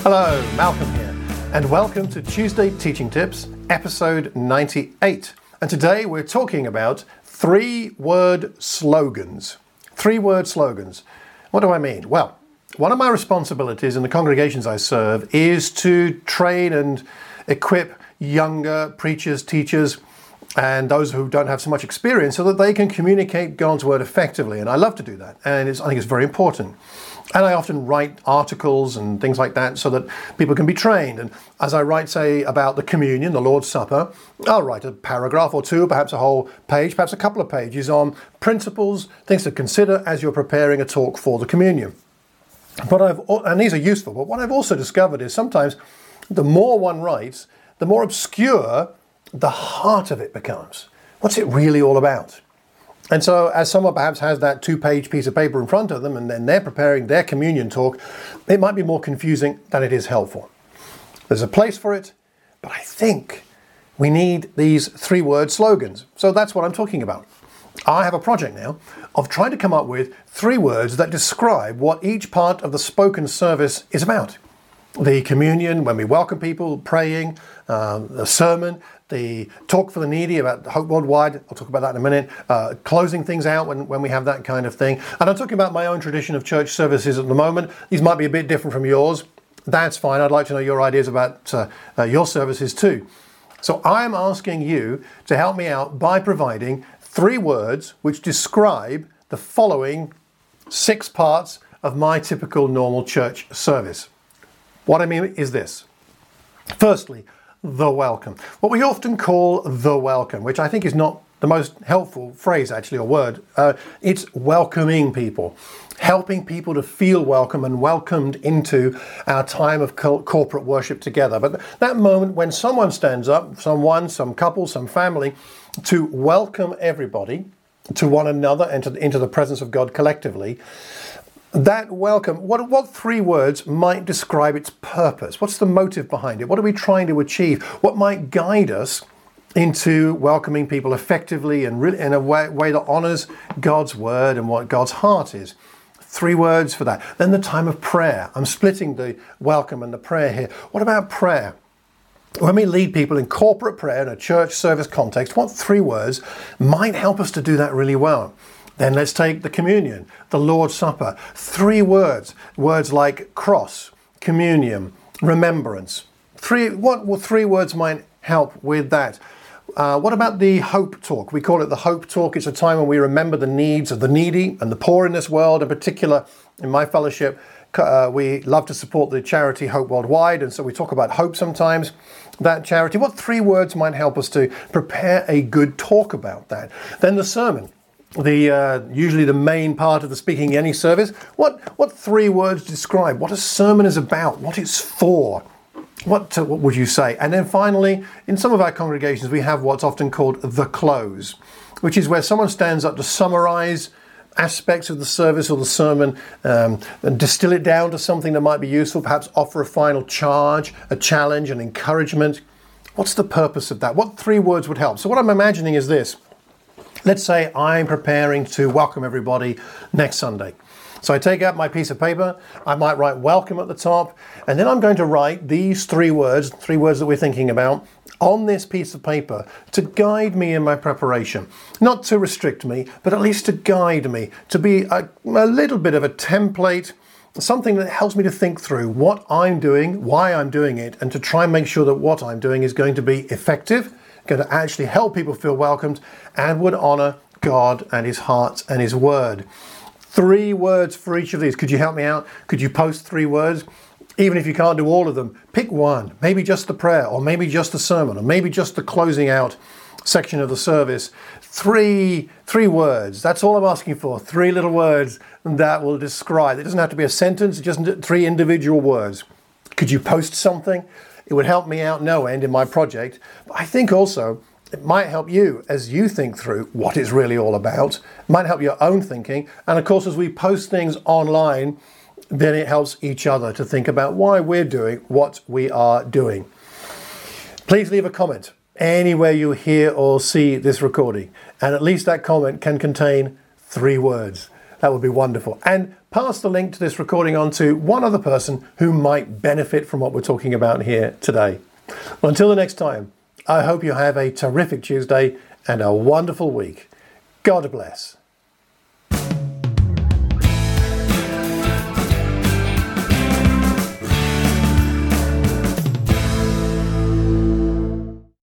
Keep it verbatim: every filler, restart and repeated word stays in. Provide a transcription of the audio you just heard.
Hello, Malcolm here, and welcome to Tuesday Teaching Tips, episode ninety-eight. And today we're talking about three-word slogans. Three-word slogans. What do I mean? Well, one of my responsibilities in the congregations I serve is to train and equip younger preachers, teachers, and those who don't have so much experience so that they can communicate God's word effectively. And I love to do that, and it's, I think it's very important. And I often write articles and things like that so that people can be trained. And as I write, say, about the communion, the Lord's Supper, I'll write a paragraph or two, perhaps a whole page, perhaps a couple of pages on principles, things to consider as you're preparing a talk for the communion. But I've, and these are useful, but what I've also discovered is sometimes the more one writes, the more obscure the heart of it becomes. What's it really all about? And so as someone perhaps has that two-page piece of paper in front of them and then they're preparing their communion talk, it might be more confusing than it is helpful. There's a place for it, but I think we need these three-word slogans. So that's what I'm talking about. I have a project now of trying to come up with three words that describe what each part of the spoken service is about. The communion, when we welcome people, praying, um, the sermon, the talk for the needy about Hope Worldwide, I'll talk about that in a minute, uh, closing things out when, when we have that kind of thing. And I'm talking about my own tradition of church services at the moment. These might be a bit different from yours. That's fine. I'd like to know your ideas about uh, uh, your services too. So I'm asking you to help me out by providing three words which describe the following six parts of my typical normal church service. What I mean is this. Firstly, the welcome. What we often call the welcome, which I think is not the most helpful phrase actually, or word. Uh, it's welcoming people, helping people to feel welcome and welcomed into our time of co- corporate worship together. But that moment when someone stands up, someone, some couple, some family, to welcome everybody to one another and to, into the presence of God collectively, that welcome, what, what three words might describe its purpose? What's the motive behind it? What are we trying to achieve? What might guide us into welcoming people effectively and really in a way, way that honors God's word and what God's heart is? Three words for that. Then the time of prayer. I'm splitting the welcome and the prayer here. What about prayer? When we lead people in corporate prayer in a church service context, what three words might help us to do that really well? Then let's take the communion, the Lord's Supper. Three words, words like cross, communion, remembrance. Three, what well, three words might help with that? Uh, what about the Hope Talk? We call it the Hope Talk. It's a time when we remember the needs of the needy and the poor in this world. In particular, in my fellowship, uh, we love to support the charity Hope Worldwide, and so we talk about hope sometimes, that charity. What three words might help us to prepare a good talk about that? Then the sermon. The uh, usually the main part of the speaking in any service. What what three words describe what a sermon is about, what it's for? What, uh, what would you say? And then finally, in some of our congregations, we have what's often called the close, which is where someone stands up to summarize aspects of the service or the sermon um, and distill it down to something that might be useful, perhaps offer a final charge, a challenge, an encouragement. What's the purpose of that? What three words would help? So what I'm imagining is this. Let's say I'm preparing to welcome everybody next Sunday. So I take out my piece of paper, I might write welcome at the top, and then I'm going to write these three words, three words that we're thinking about, on this piece of paper to guide me in my preparation. Not to restrict me, but at least to guide me, to be a, a little bit of a template, something that helps me to think through what I'm doing, why I'm doing it, and to try and make sure that what I'm doing is going to be effective, going to actually help people feel welcomed, and would honor God and his heart and his word. Three words for each of these. Could you help me out? Could you post three words? Even if you can't do all of them, pick one. Maybe just the prayer, or maybe just the sermon, or maybe just the closing out section of the service. Three, three words. That's all I'm asking for. Three little words that will describe. It doesn't have to be a sentence, just three individual words. Could you post something? It would help me out no end in my project. But I think also it might help you as you think through what it's really all about. It might help your own thinking. And of course, as we post things online, then it helps each other to think about why we're doing what we are doing. Please leave a comment anywhere you hear or see this recording. And at least that comment can contain three words. That would be wonderful. And pass the link to this recording on to one other person who might benefit from what we're talking about here today. Well, until the next time, I hope you have a terrific Tuesday and a wonderful week. God bless.